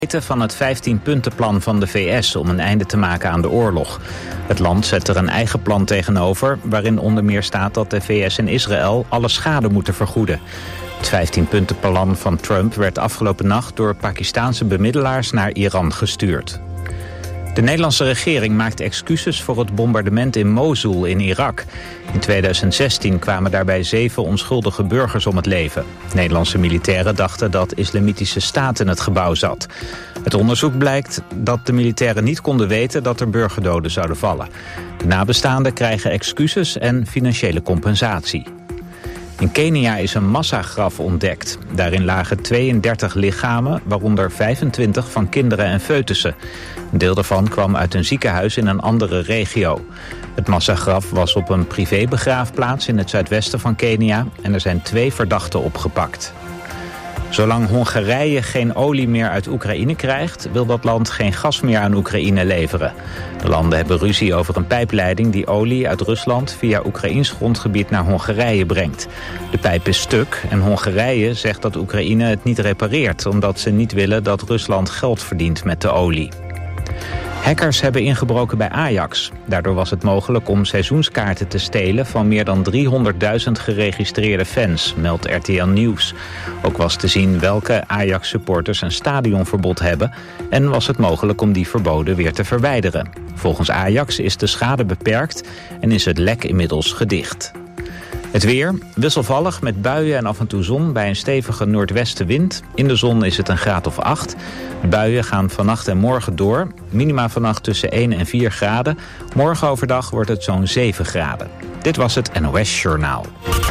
van het 15-puntenplan van de VS om een einde te maken aan de oorlog. Het land zet er een eigen plan tegenover, waarin onder meer staat dat de VS en Israël alle schade moeten vergoeden. Het 15-puntenplan van Trump werd afgelopen nacht door Pakistaanse bemiddelaars naar Iran gestuurd. De Nederlandse regering maakt excuses voor het bombardement in Mosul in Irak. In 2016 kwamen daarbij 7 onschuldige burgers om het leven. Nederlandse militairen dachten dat Islamitische Staat in het gebouw zat. Het onderzoek blijkt dat de militairen niet konden weten dat er burgerdoden zouden vallen. De nabestaanden krijgen excuses en financiële compensatie. In Kenia is een massagraf ontdekt. Daarin lagen 32 lichamen, waaronder 25 van kinderen en foetussen. Een deel daarvan kwam uit een ziekenhuis in een andere regio. Het massagraf was op een privébegraafplaats in het zuidwesten van Kenia en er zijn 2 verdachten opgepakt. Zolang Hongarije geen olie meer uit Oekraïne krijgt, wil dat land geen gas meer aan Oekraïne leveren. De landen hebben ruzie over een pijpleiding die olie uit Rusland via Oekraïns grondgebied naar Hongarije brengt. De pijp is stuk en Hongarije zegt dat Oekraïne het niet repareert, omdat ze niet willen dat Rusland geld verdient met de olie. Hackers hebben ingebroken bij Ajax. Daardoor was het mogelijk om seizoenskaarten te stelen van meer dan 300.000 geregistreerde fans, meldt RTL Nieuws. Ook was te zien welke Ajax-supporters een stadionverbod hebben en was het mogelijk om die verboden weer te verwijderen. Volgens Ajax is de schade beperkt en is het lek inmiddels gedicht. Het weer, wisselvallig met buien en af en toe zon bij een stevige noordwestenwind. In de zon is het een graad of 8. De buien gaan vannacht en morgen door. Minima vannacht tussen 1 en 4 graden. Morgen overdag wordt het zo'n 7 graden. Dit was het NOS Journaal.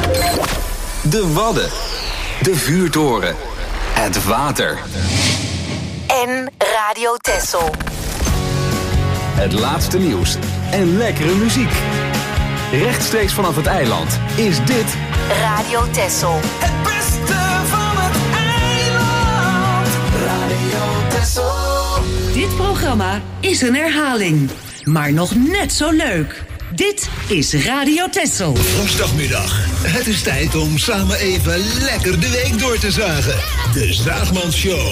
De Wadden. De vuurtoren. Het water. En Radio Texel. Het laatste nieuws en lekkere muziek. Rechtstreeks vanaf het eiland is dit Radio Texel. Het beste van het eiland. Radio Texel. Dit programma is een herhaling, maar nog net zo leuk. Dit is Radio Texel. Woensdagmiddag. Het is tijd om samen even lekker de week door te zagen. De Zaagmans Show.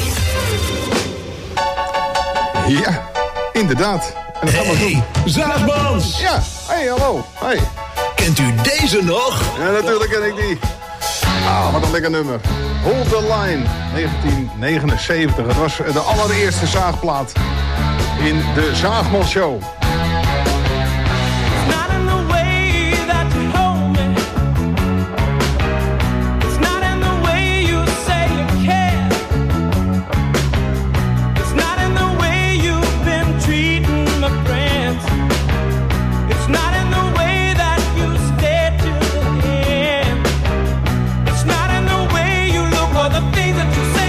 Ja, inderdaad. En dat gaan we doen. Zaagmans! Ja, hey, hallo. Hey. Kent u deze nog? Ja, natuurlijk ken ik die. Ah, wat een lekker nummer. Hold the Line, 1979. Het was de allereerste zaagplaat in de Zaagmans Show.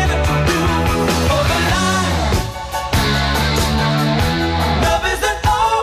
Love isn't all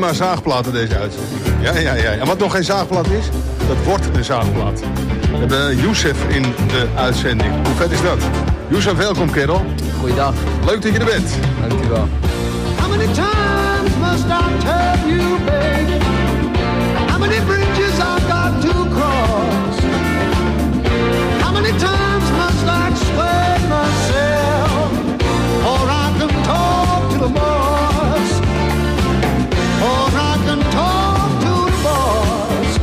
maar zaagplaten deze uitzending. Ja. En wat nog geen zaagplaat is, dat wordt een zaagplaat. We hebben Youssef in de uitzending. Hoe vet is dat? Youssef, welkom kerel. Goeiedag. Leuk dat je er bent. Dankjewel. How many times must I tell you, baby? How many bridges I've got to cross? How many times must I explain myself? Or I can talk to the boss. Or I can talk to the boss.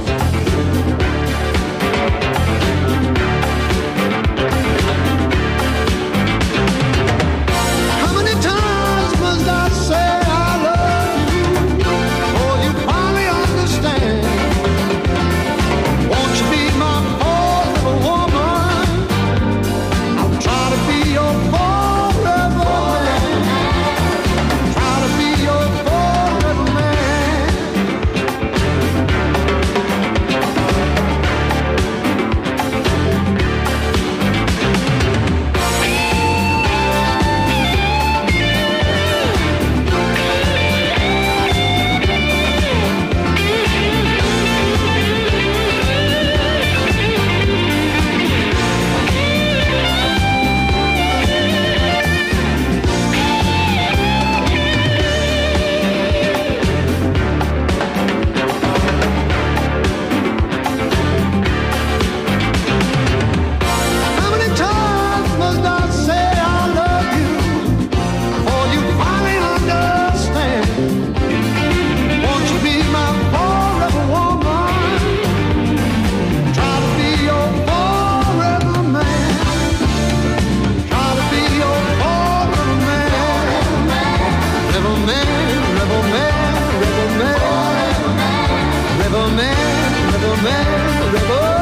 How many times must I say I love you? Or you finally understand? Won't you be my forever woman? I'll try to be your forever man. Try to be your forever man. How many times must I say I love you before you finally understand? Won't you be my forever woman? Try to be your forever man. Try to be your forever man. Rebel man, rebel man, rebel man. Rebel man, rebel man, rebel man.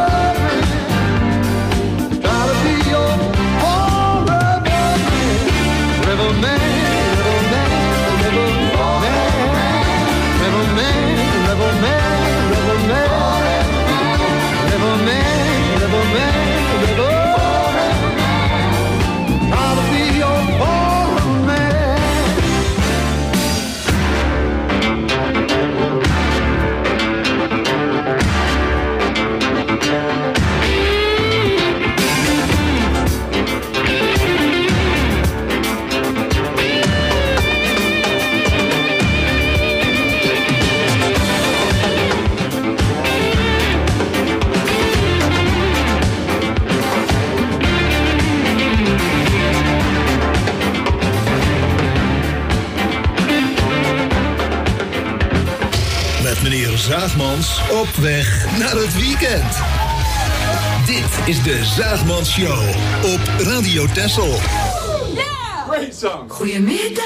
Try to be your forever man. Rebel man, rebel man, rebel man. Rebel man, rebel man, rebel man. Rebel man, rebel man, rebel man. Try to be your forever man. Met meneer Zaagmans op weg naar het weekend. Dit is de Zaagmans Show op Radio Texel. Goedemiddag.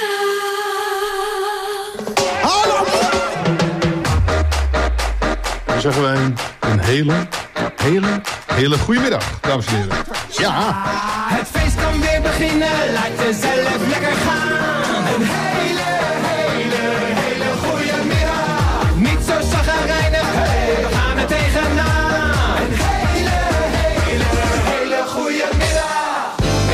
Dan zeggen wij een hele goede middag, dames en heren. Ja, Het feest kan weer beginnen, laat jezelf lekker gaan. Een hele goede middag. Niet zo zagrijnig, we gaan er tegenaan. Een hele goede middag.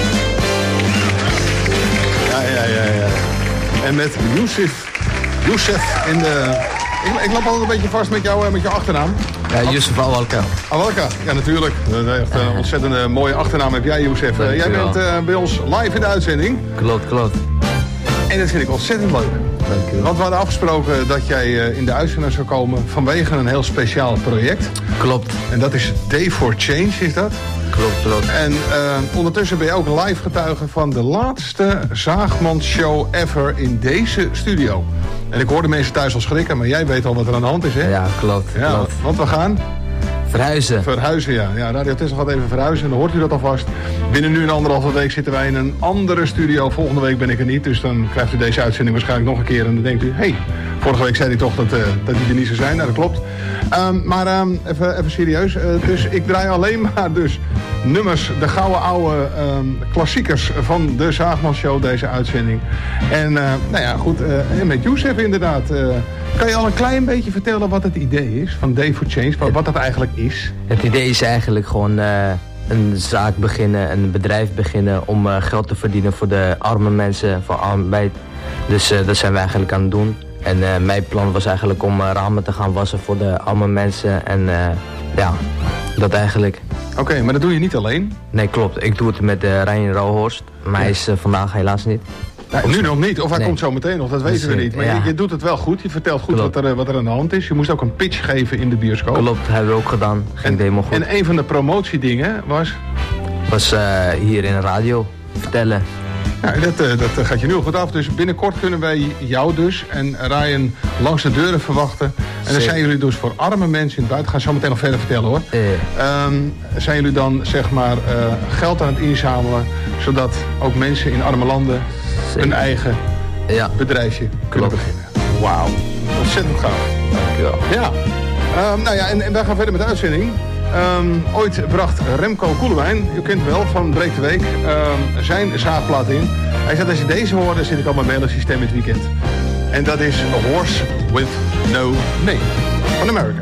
ja. En met Youssef in de... Ik loop altijd een beetje vast met jouw achternaam. Ja, Youssef Awalka. Awalka, ja natuurlijk. Echt een ontzettend mooie achternaam heb jij, Youssef. Jij bent bij ons live in de uitzending. Klopt. En dat vind ik ontzettend leuk. Dankjewel. Want we hadden afgesproken dat jij in de uitzending zou komen vanwege een heel speciaal project. Klopt. En dat is Day for Change, is dat? Klopt. En ondertussen ben je ook live getuige van de laatste Zaagmans show ever in deze studio. En ik hoorde mensen thuis al schrikken, maar jij weet al wat er aan de hand is, hè? Ja, klopt. Want we gaan... Verhuizen, ja. Radio Texel gaat even verhuizen en dan hoort u dat alvast. Binnen nu en 1,5 week zitten wij in een andere studio. Volgende week ben ik er niet, dus dan krijgt u deze uitzending waarschijnlijk nog een keer. En dan denkt u, vorige week zei hij toch dat die er niet zou zijn. Nou, dat klopt. Maar even serieus. Dus ik draai alleen maar dus nummers, de gouden oude klassiekers van de Zaagmans Show, deze uitzending. En en met Youssef inderdaad. Kan je al een klein beetje vertellen wat het idee is van Day for Change? Wat dat eigenlijk is? Het idee is eigenlijk gewoon een zaak beginnen, een bedrijf beginnen om geld te verdienen voor de arme mensen, voor arbeid. Dus dat zijn we eigenlijk aan het doen. En mijn plan was eigenlijk om ramen te gaan wassen voor de arme mensen. En ja, dat eigenlijk. Oké, maar dat doe je niet alleen? Nee, klopt. Ik doe het met Ryan Rauhorst. Maar hij is vandaag helaas niet. Nou, nu nog niet, of hij komt zo meteen nog, dat weten we niet. Maar je doet het wel goed, je vertelt goed wat er aan de hand is. Je moest ook een pitch geven in de bioscoop. Klopt, hebben we ook gedaan. Ging helemaal goed. En een van de promotiedingen was? Was hier in de radio vertellen. Nou, dat gaat je nu al goed af. Dus binnenkort kunnen wij jou dus en Ryan langs de deuren verwachten. En dan zijn jullie dus voor arme mensen in het buiten. Gaan zo meteen nog verder vertellen hoor. Zijn jullie dan zeg maar geld aan het inzamelen. Zodat ook mensen in arme landen een eigen bedrijfje kunnen beginnen. Wauw, ontzettend gaaf. Dankjewel. Ja. Nou ja, en wij gaan verder met de uitzending. Ooit bracht Remco Koelewijn, u kent hem wel, van Breek de Week, zijn zaagplaat in. Hij zei, als je deze hoort, dan zit ik al mijn mailersysteem in het weekend. En dat is A Horse With No Name van America.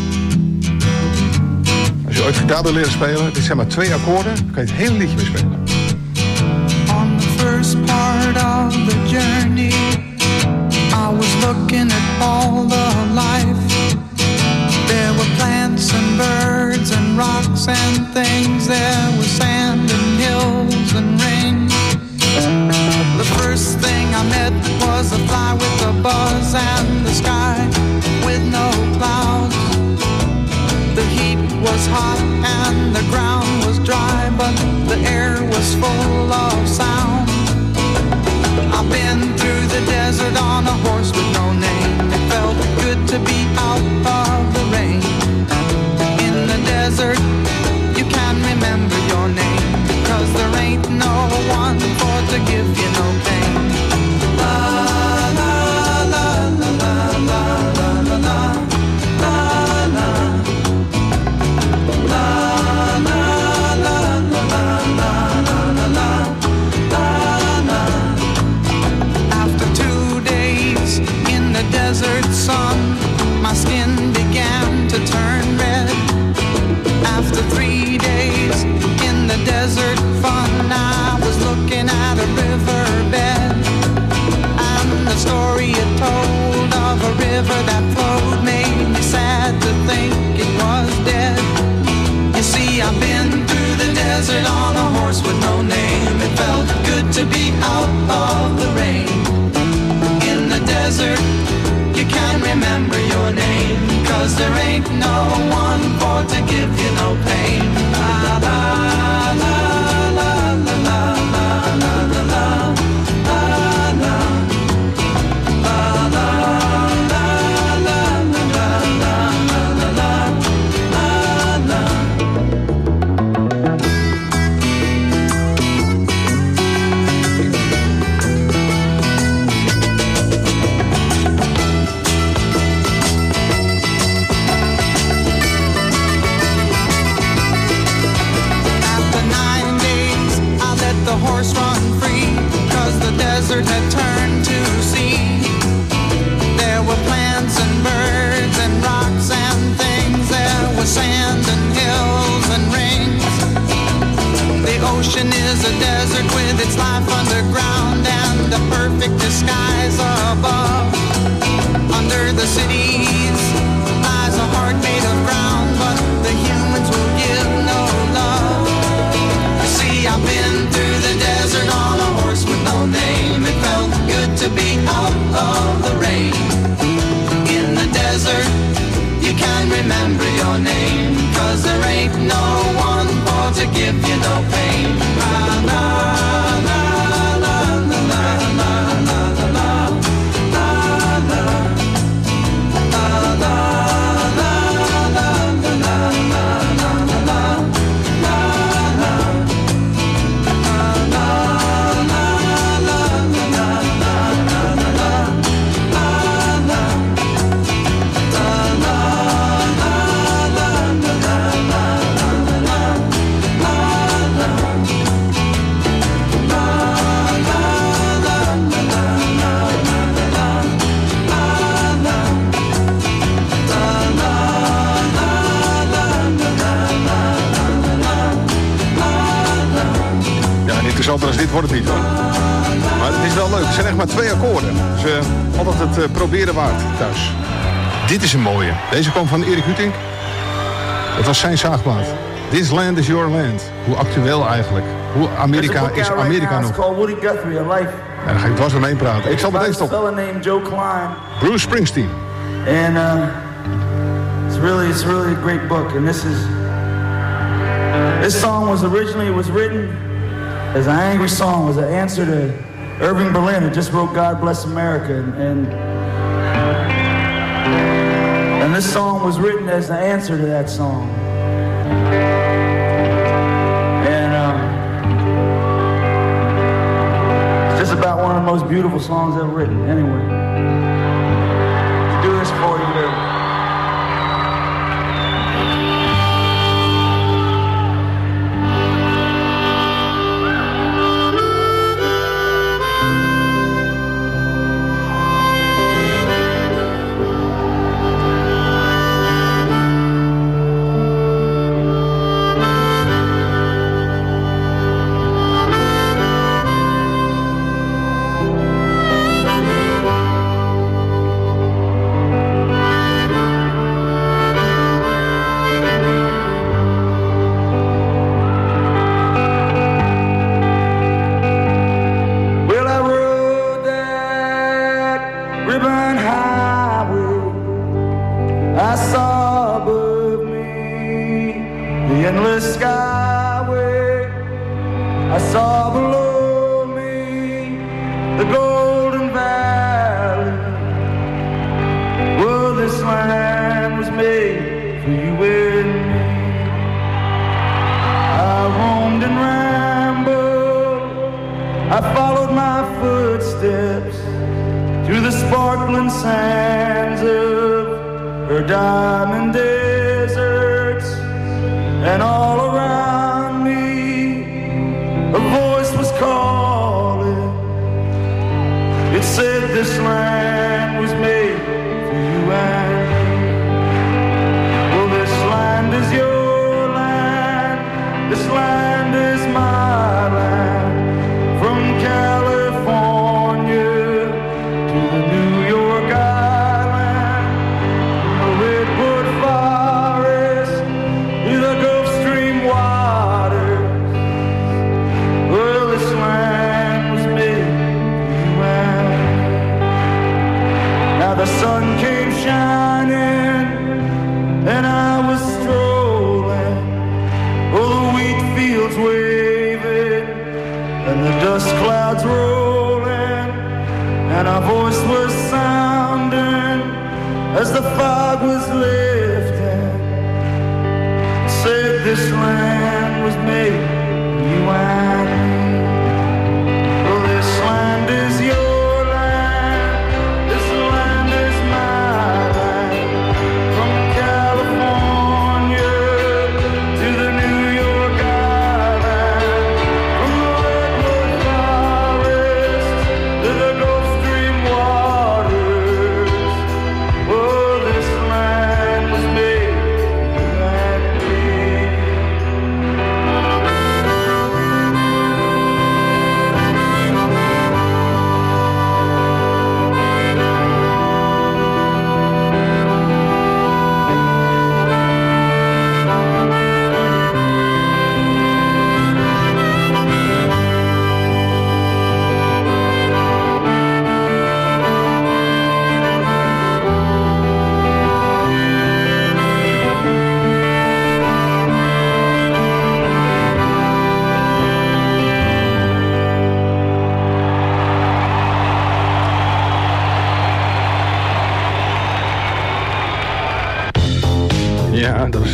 Als je ooit gitaar wil leren spelen, dit zijn maar 2 akkoorden, dan kan je het hele liedje weer spelen. On the first part of the journey, I was looking at all the life. There were plants and birds and rocks and things. There was sand and hills and rain. The first thing I met was a fly with a buzz and the sky with no clouds. The heat was hot and the ground was dry, but the air was full of sound. I've been through the desert on a horse with no name. It felt good to be out of the rain. In the desert, you can remember your name, because there ain't no one for to give you no pain. La la la la la la la la la la la desert sun, my skin began to turn red. After 3 days in the desert fun, I was looking at a riverbed, and the story it told of a river that flowed made me sad to think it was dead. You see, I've been through the desert on a horse with no name. It felt good to be out of the rain. In the desert, you can't remember your name, 'cause there ain't no one for to give you no pain. La la la la la la la la la la la la horse run free, 'cause the desert had turned to sea. There were plants and birds and rocks and things. There was sand and hills and rings. The ocean is a desert with its life underground and a perfect disguise above. Under the cities lies a heart made of ground, but the humans will give no love. You see, I've been through the desert on a horse with no name. It felt good to be out of the rain. In the desert, you can remember your name, 'cause there ain't no one for to give you no pain. La la la la la la la la la la la la interessanter als dit wordt het niet hoor. Maar het is wel leuk. Het zijn echt maar 2 akkoorden. Dus altijd het proberen waard thuis. Dit is een mooie. Deze kwam van Erik Hutink. Het was zijn zaagplaat. This land is your land. Hoe actueel eigenlijk. Hoe Amerika is Amerika nog. Woody Guthrie, A Life. Ja, dan ga ik dwars doorheen praten. Ik zal met deze stoppen. A fella named Joe Klein. Bruce Springsteen. And it's really a great book. And this song was written as an angry song, was an answer to Irving Berlin, who just wrote God Bless America. And this song was written as an answer to that song. And it's just about one of the most beautiful songs ever written. Anyway, to do this for you there. Ja, dat is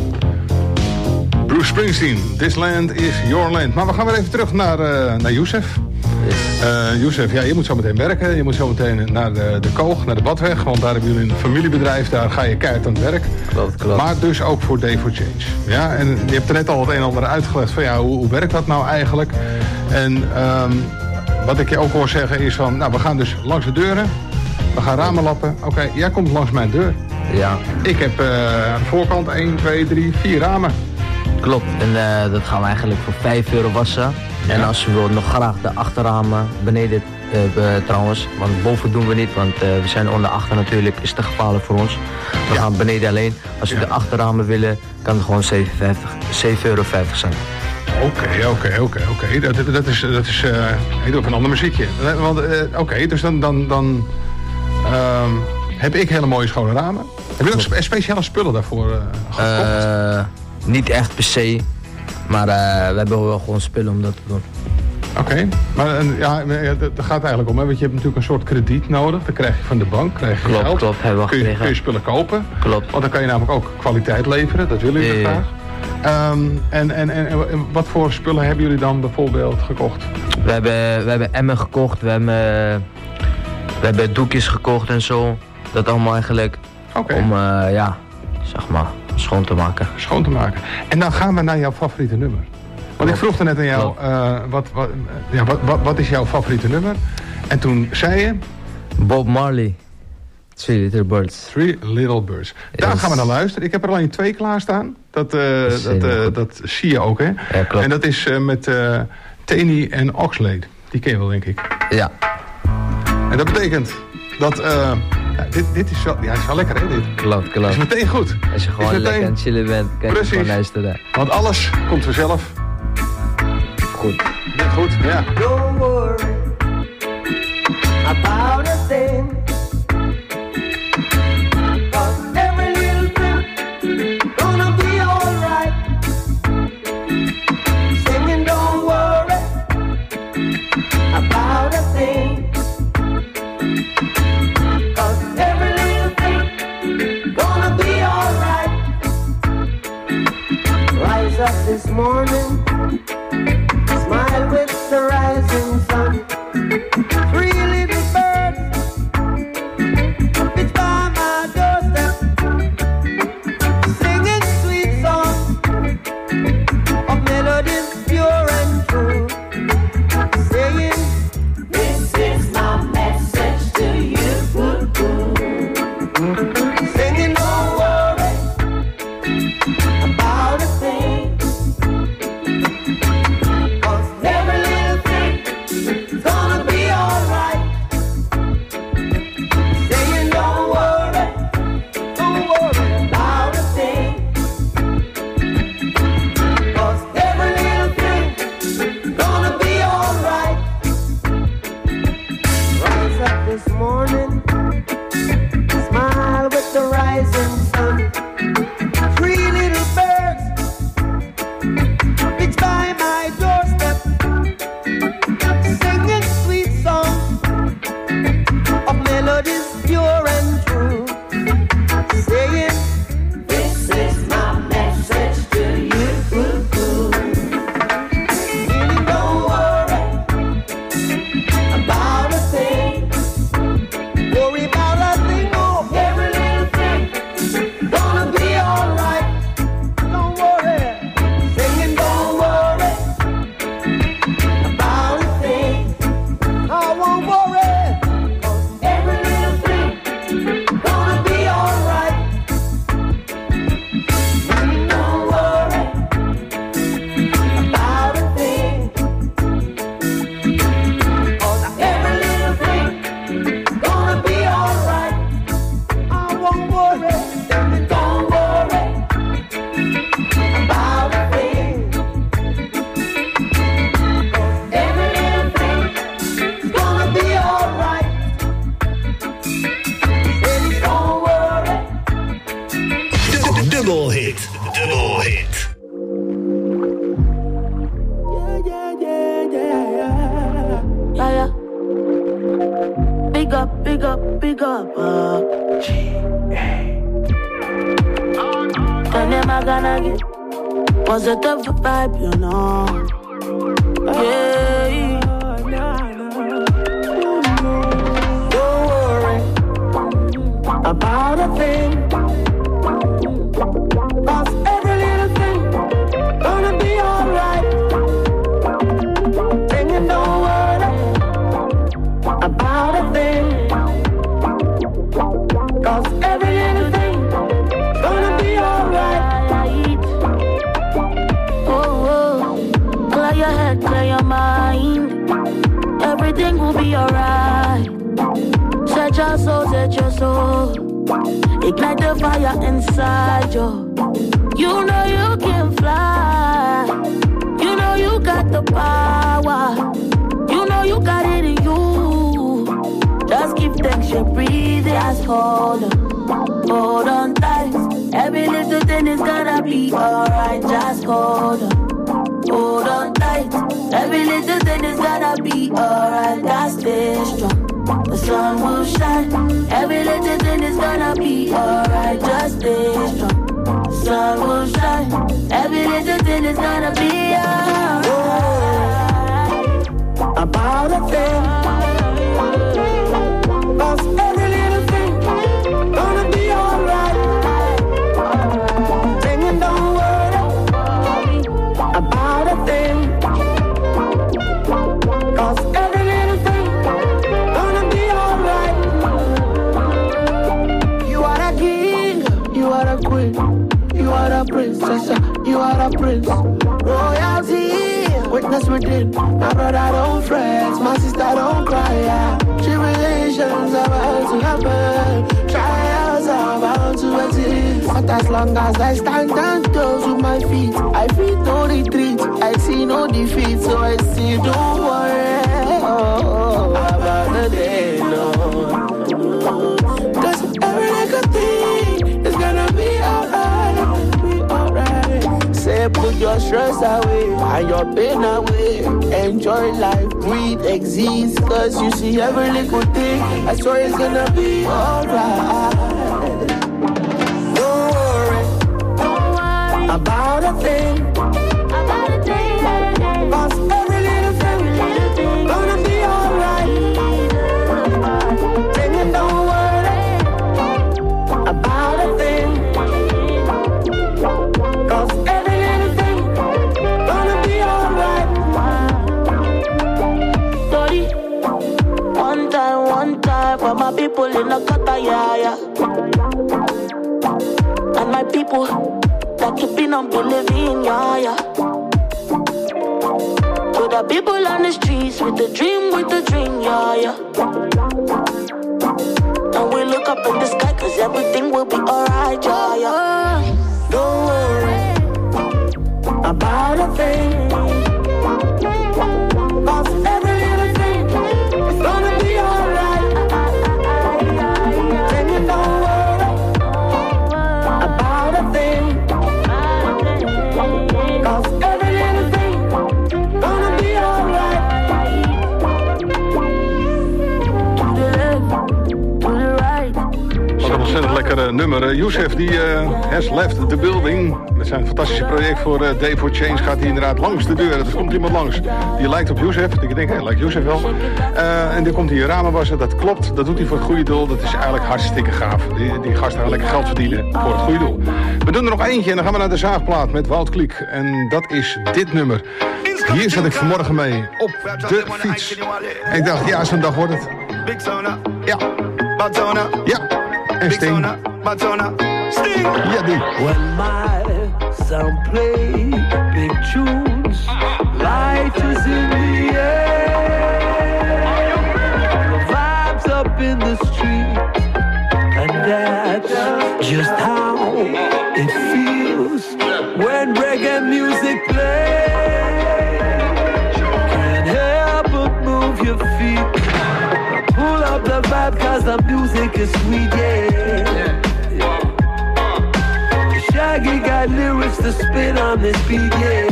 Bruce Springsteen. This land is your land. Maar we gaan weer even terug naar Youssef. Youssef, ja, je moet zo meteen werken. Je moet zo meteen naar de Koog, naar de Badweg. Want daar hebben jullie een familiebedrijf. Daar ga je keihard aan het werk. Klopt. Maar dus ook voor Day for Change. Ja, en je hebt er net al het een en ander uitgelegd van ja, hoe werkt dat nou eigenlijk? En wat ik je ook hoor zeggen is van, nou, we gaan dus langs de deuren. We gaan ramen lappen. Oké, jij komt langs mijn deur. Ja. Ik heb aan de voorkant 1, 2, 3, 4 ramen. Klopt, en dat gaan we eigenlijk voor €5 wassen. En als je wilt nog graag de achterramen beneden trouwens, want boven doen we niet, want we zijn onder achter natuurlijk, is te gevaarlijk voor ons. We gaan beneden alleen. Als je de achterramen willen, kan het gewoon €7,50 zijn. Oké. Dat is even een ander muziekje. Want oké, dus dan heb ik hele mooie schone ramen. Heb je ook speciale spullen daarvoor gekocht? Niet echt per se, maar we hebben wel gewoon spullen om dat te doen. Oké, maar dat gaat eigenlijk om, hè? Want je hebt natuurlijk een soort krediet nodig. Dat krijg je van de bank, krijg je geld. Klopt, hebben we gekregen. Kun je spullen kopen. Klopt. Want dan kan je namelijk ook kwaliteit leveren, dat willen jullie graag. En wat voor spullen hebben jullie dan bijvoorbeeld gekocht? We hebben emmen gekocht, we hebben doekjes gekocht en zo. Dat allemaal eigenlijk om, zeg maar, schoon te maken. Schoon te maken. En dan gaan we naar jouw favoriete nummer. Want ik vroeg er net aan jou, wat is jouw favoriete nummer? En toen zei je... Bob Marley. Three Little Birds. Three Little Birds. Daar gaan we naar luisteren. Ik heb er alleen 2 klaarstaan. Dat zie je ook, hè? Ja, klopt. En dat is met Taney en Oxlade. Die ken je wel, denk ik. Ja. En dat betekent dat... dit is wel, is wel lekker, hè, dit? Klopt. Is meteen goed. Als je gewoon lekker aan het chillen bent, kan je gewoon luisteren. Want alles komt vanzelf. Goed. Goed, ja. Don't worry about a thing. 'Cause every little thing gonna be alright. Singing, don't worry about a thing. 'Cause every little thing gonna be alright. Rise up this morning, smile with the rising sun. 3 little birds pitch by my doorstep, singing sweet songs of melodies pure and true, saying, this is my message to you. Singing, don't worry about a thing. Positive vibe, you know. Yeah. Don't worry about a thing. 'Cause every little thing gonna be alright. Singing, don't worry about a thing. 'Cause every little thing gonna be alright. Clear your head, clear your mind. will be alright. Set your soul, set your soul. Ignite the fire inside you. You know you can fly. You know you got the power. You know you got it in you. Just give thanks, you breathe, just hold on tight. Every little thing is gonna be alright. Just hold on tight. Every little thing is gonna be alright. Just stay strong. The sun will shine. Every little thing is gonna be alright. Just stay strong. The sun will shine. Every little thing is gonna be alright. About a thing. 'Cause every little thing gonna be alright. Singing, don't worry about a thing. 'Cause every little thing gonna be alright. You are a king, you are a queen, you are a princess, you are a prince. Royalty, witness within. My brother don't fret, my sister don't cry. Yeah. Tribulations are about to happen, trials are about to exist. But as long as I stand on toes with my feet, I feel no retreat, I see no defeat. So I see, don't worry about the day, no. 'Cause every little thing is gonna be alright, Say put your stress away and your pain away. Enjoy life, breathe, exist. 'Cause you see every little thing, I swear it's gonna be alright. Don't worry about a thing. 'Cause every little thing gonna be alright. Singing, don't worry about a thing. 'Cause every little thing gonna be alright. Sorry, one time for my people in the Qatar, yeah. And my people that keeping on believing, yeah. To the people on the streets with the dream, yeah. And we look up in the sky 'cause everything will be alright, yeah. Don't worry about a thing. 'Cause every little thing is gonna be alright. Singing, don't worry about a thing. 'Cause every little thing gonna be alright. To the left, to the right. Wat een ontzettend lekker nummer. Youssef die has left the building. Met zijn fantastische project voor Day for Change gaat hij inderdaad langs de deur. Er komt iemand langs die lijkt op Youssef. Ik denk, lijkt Youssef wel. En dan komt hij ramen wassen. Dat klopt, dat doet hij voor het goede doel. Dat is eigenlijk hartstikke gaaf. Die gasten gaan lekker geld verdienen voor het goede doel. We doen er nog eentje en dan gaan we naar de zaagplaat met Wout Kliek. En dat is dit nummer. Hier zat ik vanmorgen mee op de fiets. En ik dacht, ja, zo'n dag wordt het. Ja. Ja. En Sting. Ja, die. When my sound play big tunes, light is in the air, vibes up in the street, and that's just how it feels when reggae music plays. Can't help but move your feet, pull up the vibe 'cause the music is sweet, yeah. Shaggy got lyrics to spit on this beat, yeah.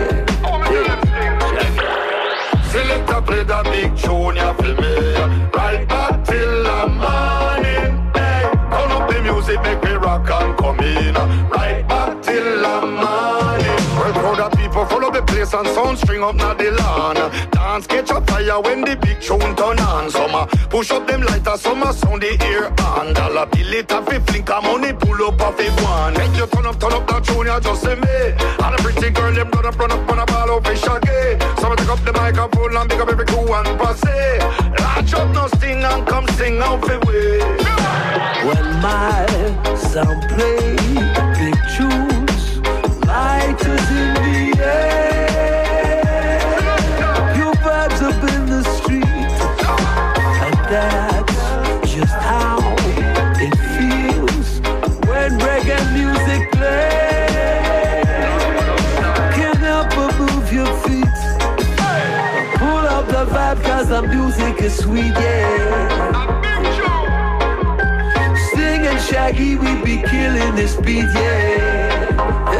Select a play the big tune, you feel me? Right back till the morning, hey. Turn up the music, make me rock and come in. Right back till the morning. Well, crowd of people follow the place and sound string up na the lawn. Dance catch a fire when the big tune turn on. Some push up them lighters, some sound the ear on. Dollar bill it off a flinker, money pull up off a one. Make you turn up that tune, you just say me. And a pretty girl, them run up on a ball over Shaggy. Some take up the microphone and pick up every crew and passe. Latch up no sting and come sing out the way. When my sound play big tunes, light is in the air, you vibes up in the street, the music is sweet, yeah. Sting and Shaggy, we be killing this beat, yeah.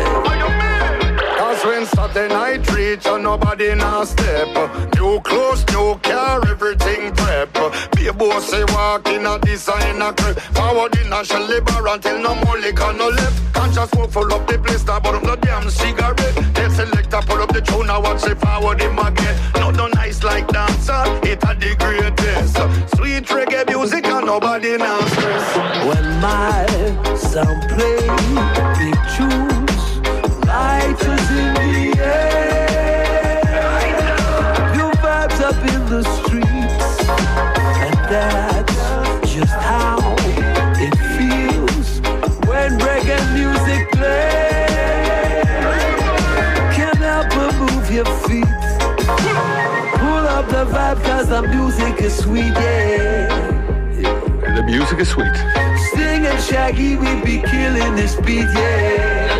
Cause when Saturday night reach and nobody now step, new clothes, new car, everything prep. Be a boss, say walk in a designer crib. Forward in a shell liber until no more liquor no left. Conscious smoke full up the place, now but up the damn cigarette. They selector pull up the tune, now watch it forward him again. Not no nice like dancer, it a the greatest. Sweet reggae music and nobody now stress. When my sound play big tunes, lighters in the air, new vibes up in the streets, and that's just how it feels when reggae music plays. Can't help but move your feet, pull up the vibe cause the music is sweet, yeah. The music is sweet. Sting and Shaggy, we be killing this beat, yeah.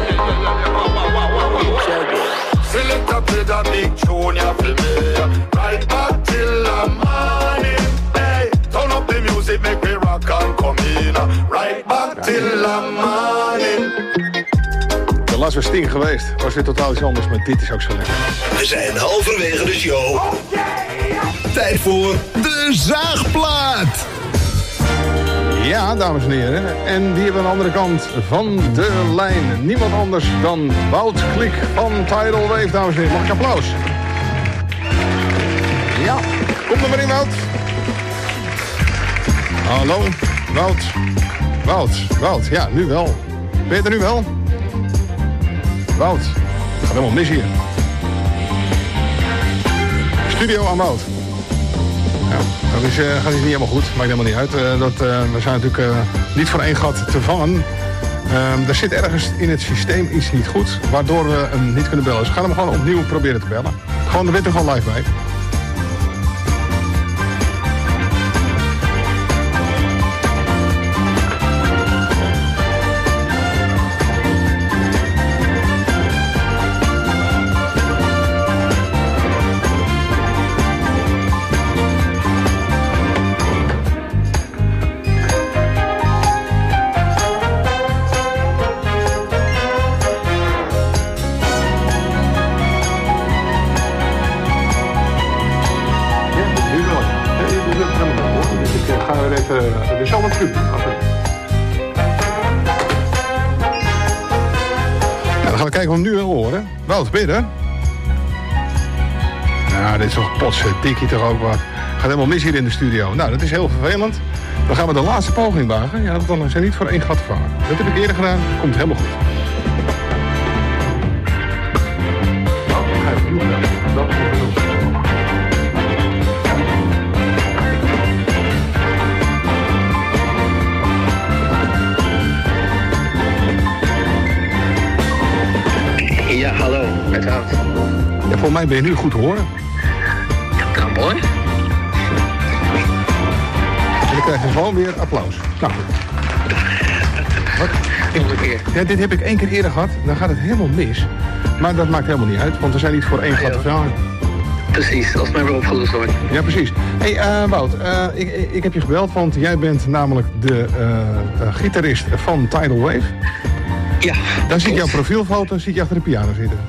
Select up with a big tune, you feel me? Right back till the morning. Hey, turn up the music, make me rock and come in. Right back till the morning. De laatst was Sting geweest. Was weer totaal iets anders, maar dit is ook zo lekker. We zijn halverwege de show. Tijd voor de zaagplaat. Ja, dames en heren. En die hebben aan de andere kant van de lijn. Niemand anders dan Wout Klik van Tidal Wave, dames en heren. Mag ik applaus? Ja, kom er maar in, Wout. Hallo, Wout. Ja, nu wel. Ben je er nu wel? Wout, het gaat helemaal mis hier. Studio aan Wout. Ja, gaat niet helemaal goed, maakt helemaal niet uit. We zijn natuurlijk niet voor één gat te vangen. Er zit ergens in het systeem iets niet goed, waardoor we hem niet kunnen bellen. Dus we gaan hem gewoon opnieuw proberen te bellen. Gewoon, er bent er gewoon live bij. Er is al wat truc. Ja, dan gaan we kijken of we hem nu wel horen. Wout, ben je er? Nou, dit is toch potse-tikkie toch ook wat. Gaat helemaal mis hier in de studio. Nou, dat is heel vervelend. Dan gaan we de laatste poging wagen. Ja, dan zijn niet voor één gat te vangen. Dat heb ik eerder gedaan. Komt helemaal goed. Nou, dan ga je het doen. Dat is Ja, hallo, met Wout. Ja, volgens mij ben je nu goed te horen. Ja, mooi. En dan krijg je gewoon weer applaus. Nou, wat? Ja, dit heb ik 1 keer eerder gehad. Dan gaat het helemaal mis. Maar dat maakt helemaal niet uit, want we zijn niet voor één gat te vangen. Precies, als het maar weer opgelost wordt. Ja, precies. Hey, Wout, ik heb je gebeld, want jij bent namelijk de gitarist van Tidal Wave. Ja. Dan zie ik jouw profielfoto, zie je achter de piano zitten.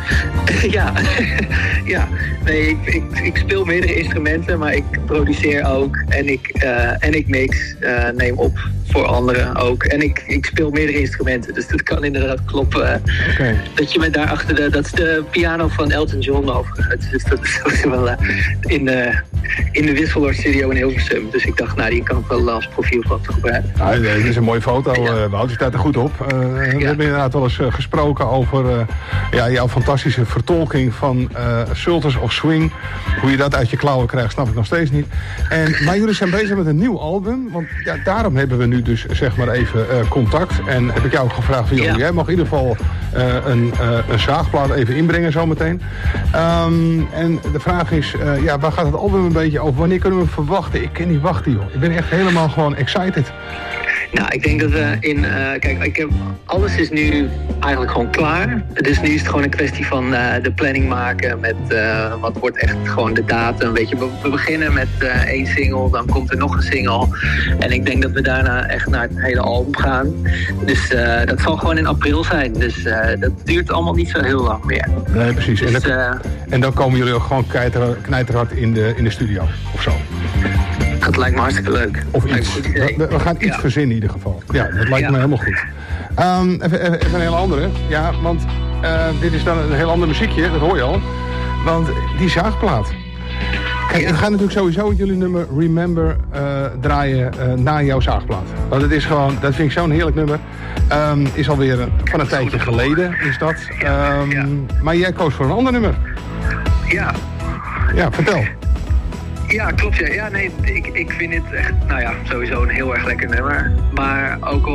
Ja. Nee, ik speel meerdere instrumenten, maar ik produceer ook en ik mix, neem op voor anderen ook. En ik speel meerdere instrumenten, dus dat kan inderdaad kloppen. Okay. Dat je met daar achter dat is de piano van Elton John overigens. Dus dat is wel in de Wisseloord studio in Hilversum. Dus ik dacht, nou, die kan ik wel als profielfoto gebruiken. Ja, dit is een mooie foto, Wout. Je staat er goed op. We hebben inderdaad wel eens gesproken over jouw fantastische vertolking van Sultans of Swing. Hoe je dat uit je klauwen krijgt, snap ik nog steeds niet. Maar jullie zijn bezig met een nieuw album. Want ja, daarom hebben we nu dus zeg maar even contact. En heb ik jou ook gevraagd van, jij mag in ieder geval een zaagplaat even inbrengen zometeen. En de vraag is, waar gaat het album een beetje over? Wanneer kunnen we hem verwachten? Ik kan niet wachten, joh. Ik ben echt helemaal gewoon excited. Nou, ik denk dat we kijk, alles is nu eigenlijk gewoon klaar. Dus nu is het gewoon een kwestie van de planning maken met wat wordt echt gewoon de datum. Weet je, we beginnen met 1 single, dan komt er nog een single. En ik denk dat we daarna echt naar het hele album gaan. Dus dat zal gewoon in april zijn. Dus dat duurt allemaal niet zo heel lang meer. Nee, precies. Dus, en dan komen jullie ook gewoon knijterhard in de studio, of zo? Dat lijkt me hartstikke leuk. Of iets. We gaan iets verzinnen in ieder geval. Ja, dat lijkt me helemaal goed. Even een hele andere. Ja, want dit is dan een heel ander muziekje, dat hoor je al. Want die zaagplaat. Kijk, ik ga natuurlijk sowieso jullie nummer Remember draaien na jouw zaagplaat. Want het is gewoon, dat vind ik zo'n heerlijk nummer. Is alweer van een tijdje geleden, is dat. Maar jij koos voor een ander nummer. Ja. Ja, vertel. Ja, klopt. Ja, nee, ik vind het echt, sowieso een heel erg lekker nummer. Maar ook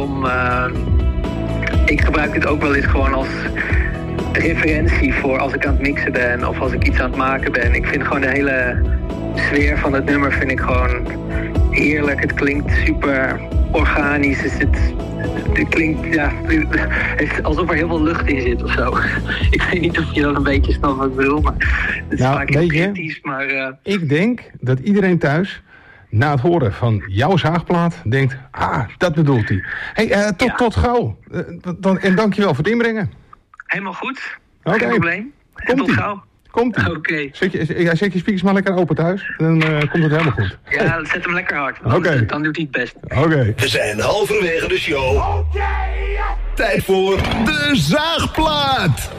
ik gebruik het ook wel eens gewoon als referentie voor als ik aan het mixen ben of als ik iets aan het maken ben. Ik vind gewoon de hele sfeer van het nummer vind ik gewoon heerlijk. Het klinkt super organisch. Het klinkt, het is alsof er heel veel lucht in zit of zo. Ik weet niet of je dan een beetje snapt wat ik bedoel, maar het is vaak heel kritisch. Maar ik denk dat iedereen thuis, na het horen van jouw zaagplaat, denkt, dat bedoelt hij. Hey, tot gauw. En dankjewel voor het inbrengen. Helemaal goed. Geen probleem. En tot gauw. Komt-ie. Oké. Zet je speakers maar lekker open thuis. Dan komt het helemaal goed. Ja, zet hem lekker hard. Dan doet hij het best. Oké. We zijn halverwege de show. Tijd voor de zaagplaat.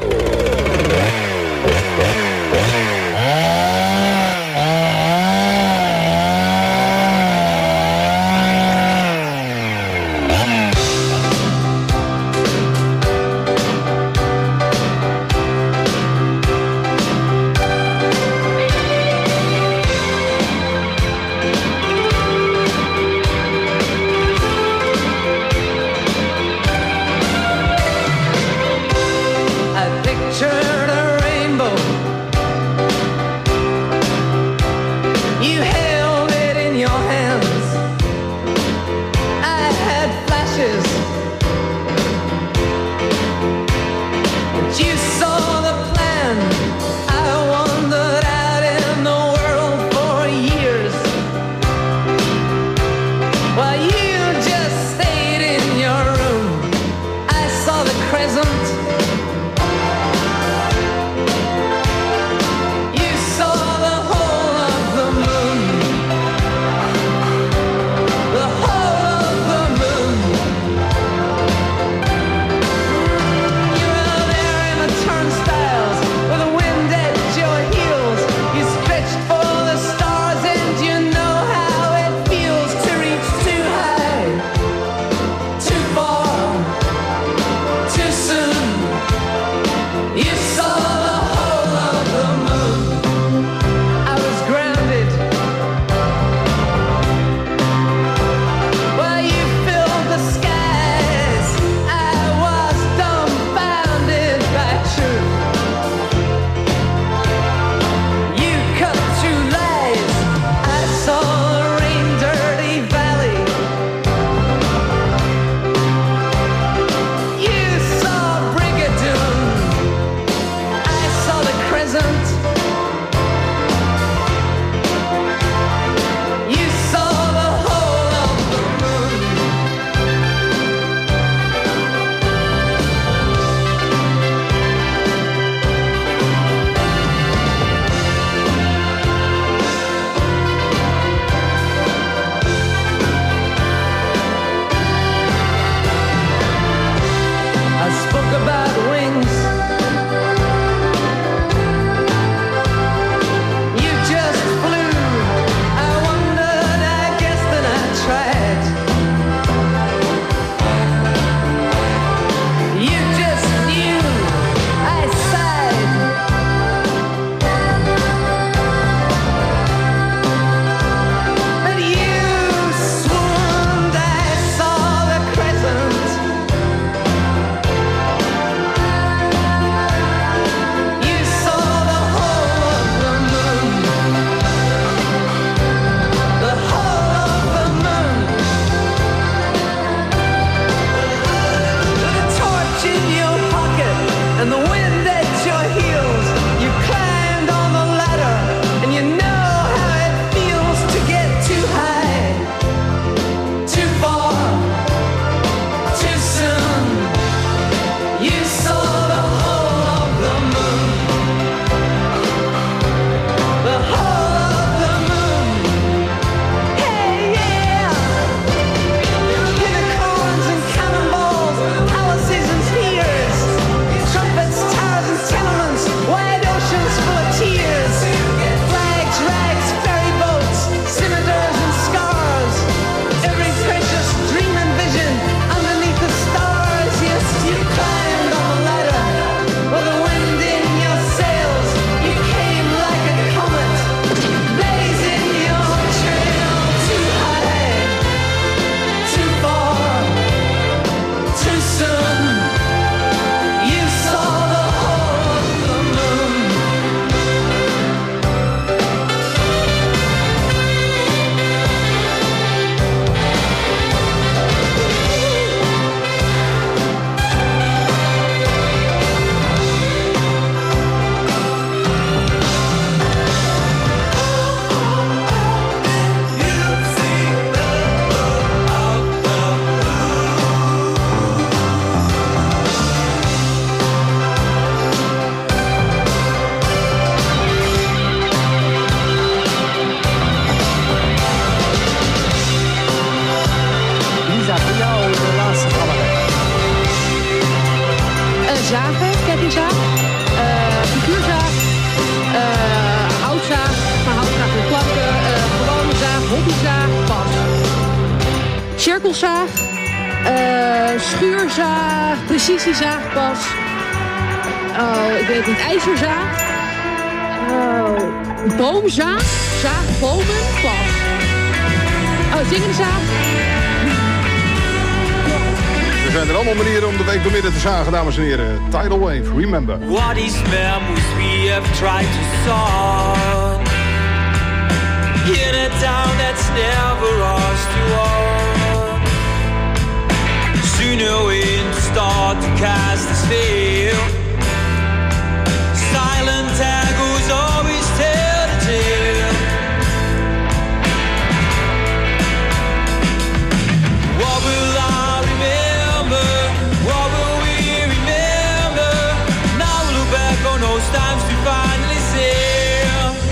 zagen, kettingzaag, figuurzaag, houtzaag, maar houtzaag met planken, gewone zaag, hobbyzaag, pas. Cirkelzaag, schuurzaag, precisiezaag, pas. Ik weet niet, ijzerzaag, boomzaag, zaag, bomen, pas. Zingende zaag. Er zijn er allemaal manieren om de week door midden te zagen, dames en heren. Tidal Wave, remember. What is memories we have tried to solve in a town that's never us to all. Sooner we start to cast a spell. Silent taggles always tell the tale. What will I remember? What will we remember? Now we look back on those times to finally say,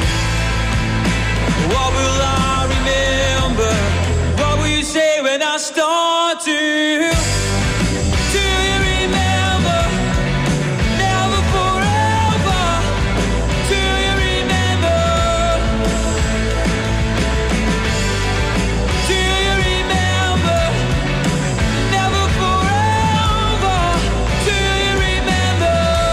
what will I remember? What will you say when I start to? Do you remember? Never forever. Do you remember? Do you remember? Never forever. Do you remember?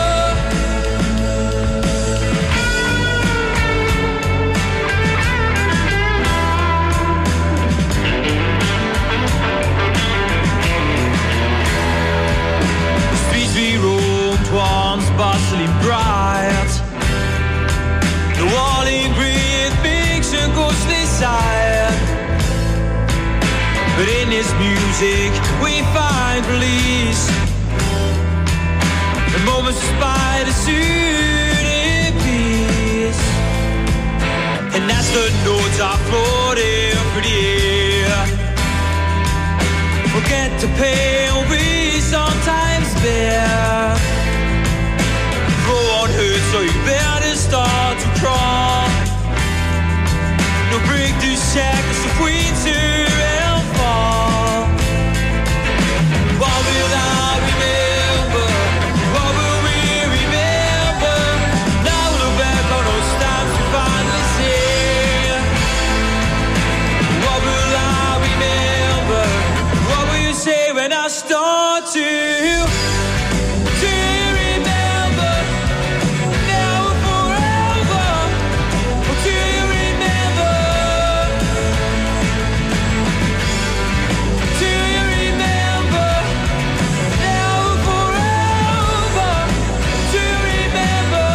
The streets we roamed once bustling bright. The wall in green makes a ghostly sight. But in this music we find release. The moments spy the soon in peace. And that's the notes I floating for the air. Forget to pay we sometimes bear. Throw on hurt so you better start to crawl. No break the shackles of winter and fall. What will I remember? What will we remember? Now we look back on those times to finally say, what will I remember? What will you say when I start to? Do you remember? Now or forever? Or do you remember? Do you remember? Now or forever? Do you remember?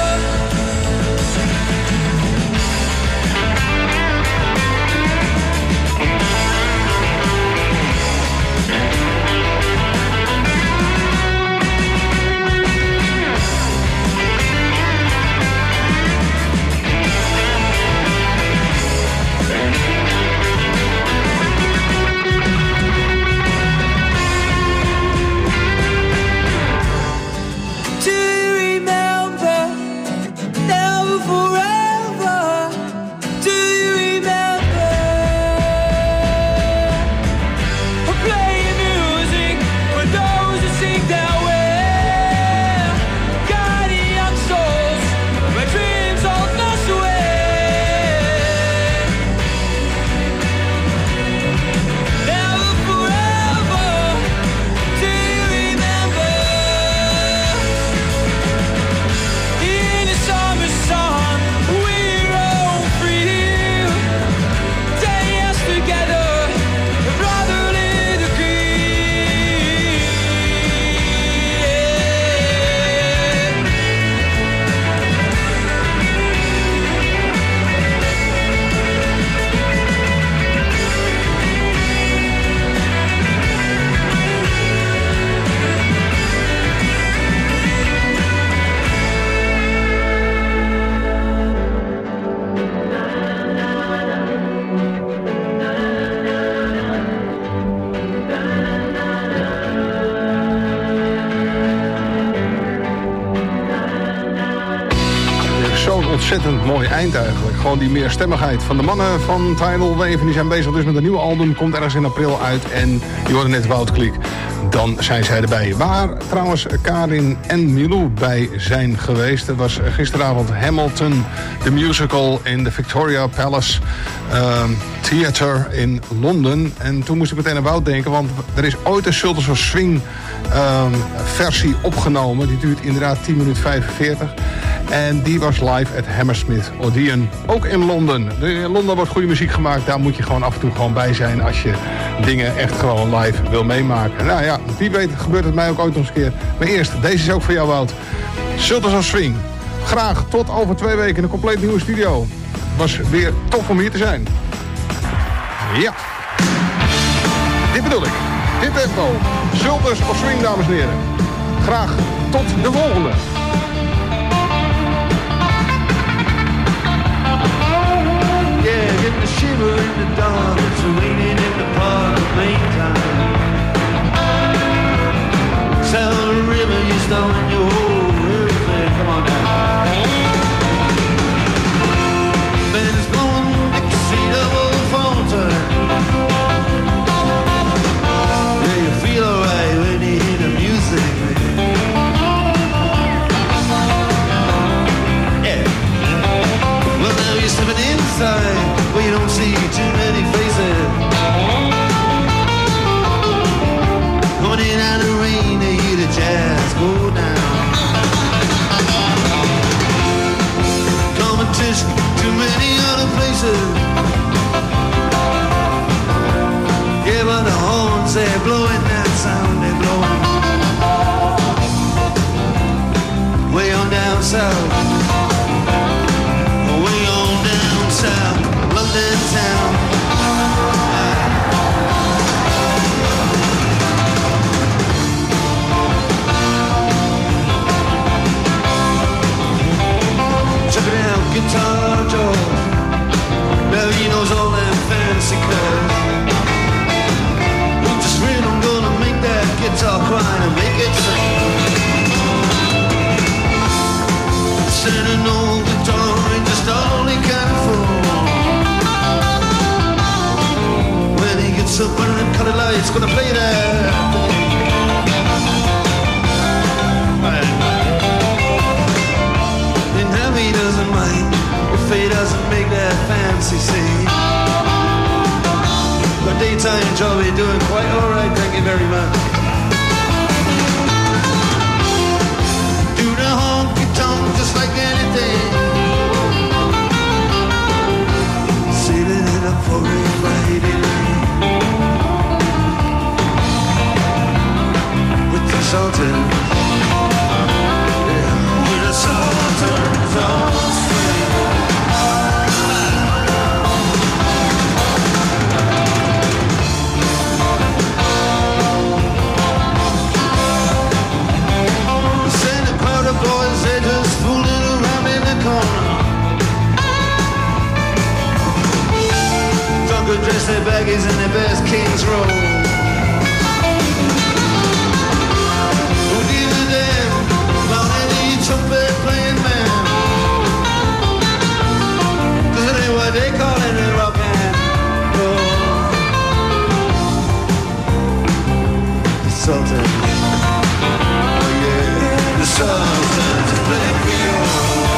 Do you remember? Never forever. Do you remember? We're playing music for those who sing their way, guiding young souls where dreams hold us away. Never forever. Do you remember? In the summer sun, we roam free. Dance together, a brotherly degree. Zo'n ontzettend mooi eind eigenlijk. Gewoon die meerstemmigheid van de mannen van Tidal Wave. En die zijn bezig dus met een nieuw album. Komt ergens in april uit. En je hoorde net Wout Kliek. dan zijn zij erbij. Waar trouwens Karin en Milou bij zijn geweest. Er was gisteravond Hamilton, the musical in de Victoria Palace Theatre in Londen. En toen moest ik meteen aan Wout denken, want er is ooit een Sultans of Swing versie opgenomen. Die duurt inderdaad 10 minuten 45. En die was live at Hammersmith Odeon, ook in Londen. In Londen wordt goede muziek gemaakt. Daar moet je gewoon af en toe gewoon bij zijn als je dingen echt gewoon live wil meemaken. Nou ja, wie weet gebeurt het mij ook ooit nog eens een keer. Maar eerst, deze is ook voor jou, Wout. Sultans of Swing. Graag tot over 2 weken in een compleet nieuwe studio. Was weer tof om hier te zijn. Ja. Dit bedoel ik. Dit tempo. Sultans of Swing, dames en heren. Graag tot de volgende. Yeah, get the shiver in the dark. It's raining in the park at Maytime. Sound of the river, you stone your whole everything. Come on now. Band's blowing Dixie double falter. Yeah, you feel alright when you hear the music, man. Yeah. Well, now you're stepping inside where you don't see too many faces. Coming in out of the rain, they hear the jazz go down. Competition, too many other places. Yeah, but the horns, they're blowing that sound, they're blowing. Way on down south. Way on down south, London town. Check it out, Guitar Joe. Now he knows all them fancy cars. With this rhythm, gonna make that guitar cry and make it sing. Send an old guitar and just all he can afford. When he gets up under them colored lights, gonna play that. And now he doesn't mind if he doesn't make that fancy scene. But daytime job, you're doing quite alright, thank you very much. Do the honky tonk just like anything. Sailing in a pouring Friday night with the Sultans, yeah, with the Sultans on swing. Send a crowd of boys, they just fooling around in the corner. Drunk dress their baggies and their best King's Row. Who gives a damn about any trumpet playing man? 'Cause it ain't what they call it in rock and roll. The Sultans, oh yeah, the Sultans play Creole.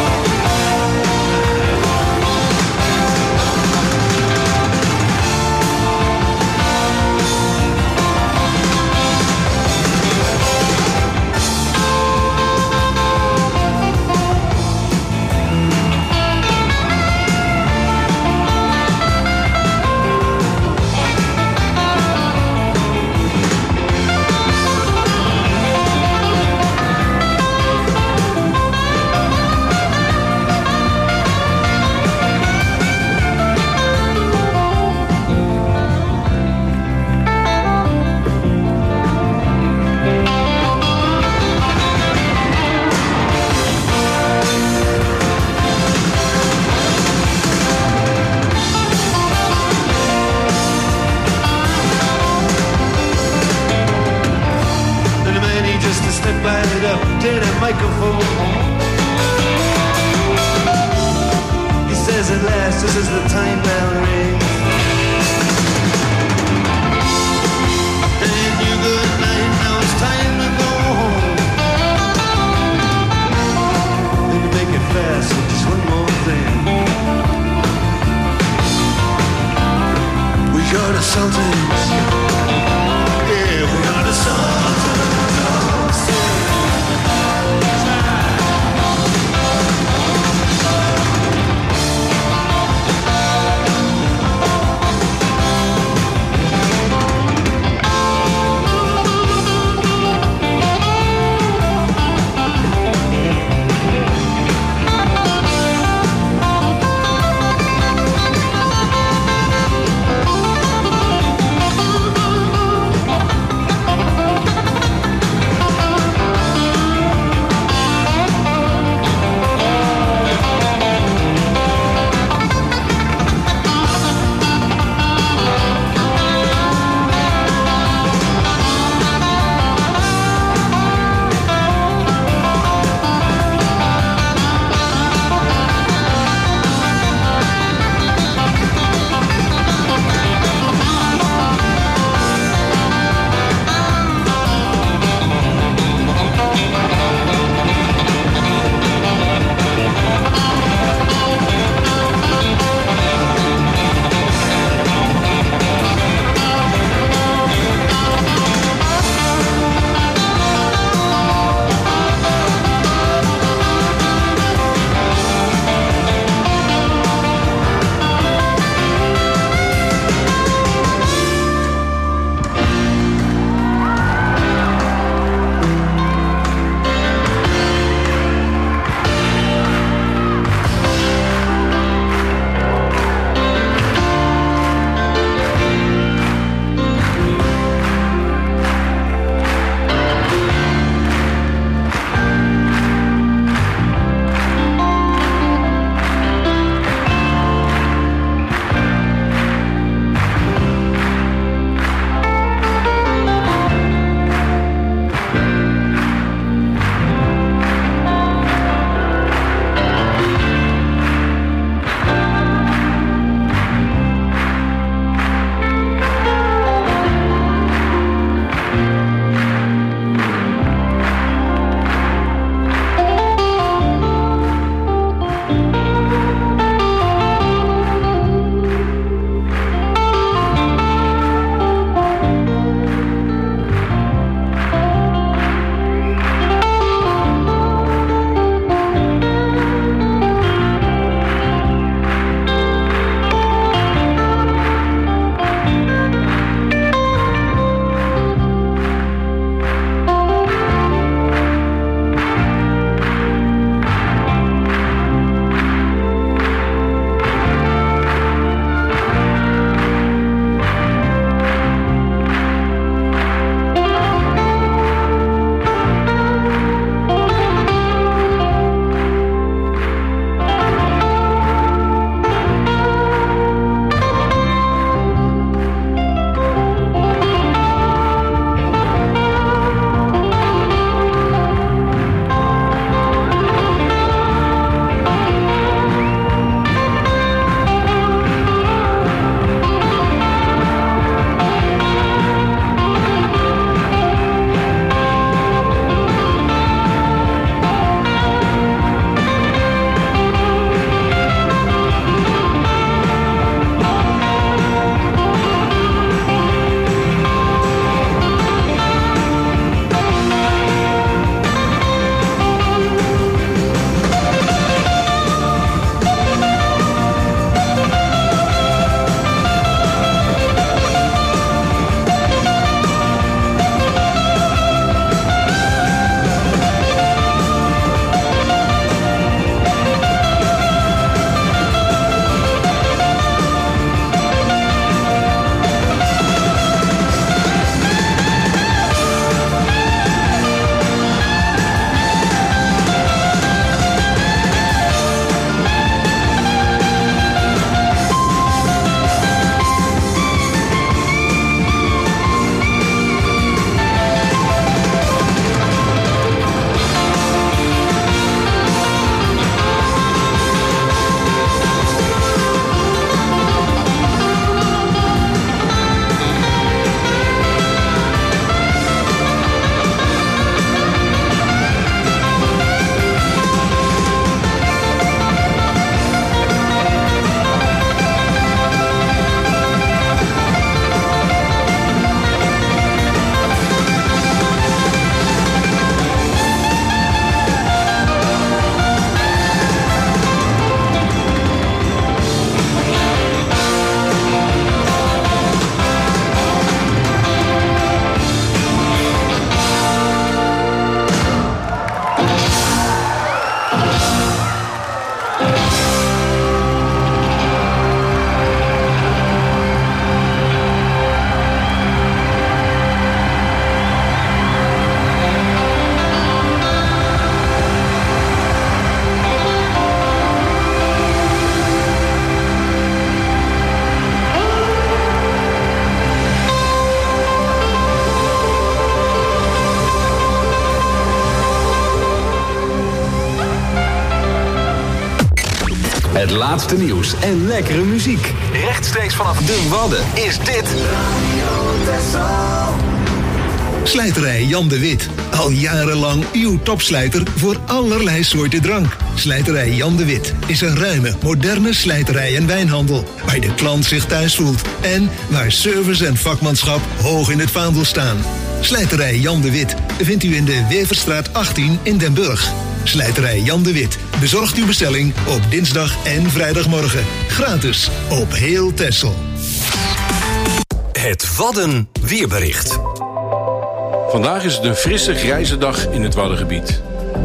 Light up to the microphone. He says at last, this is the time bell rings. And you good night. Sultans. Yeah, we are the Sultans. Het laatste nieuws en lekkere muziek. Rechtstreeks vanaf de Wadden is dit Slijterij Jan de Wit. Al jarenlang uw topslijter voor allerlei soorten drank. Slijterij Jan de Wit is een ruime, moderne slijterij en wijnhandel. Waar de klant zich thuis voelt. En waar service en vakmanschap hoog in het vaandel staan. Slijterij Jan de Wit vindt u in de Weverstraat 18 in Den Burg. Slijterij Jan de Wit bezorgt uw bestelling op dinsdag en vrijdagmorgen. Gratis op heel Texel. Het Wadden weerbericht. Vandaag is het een frisse, grijze dag in het Waddengebied.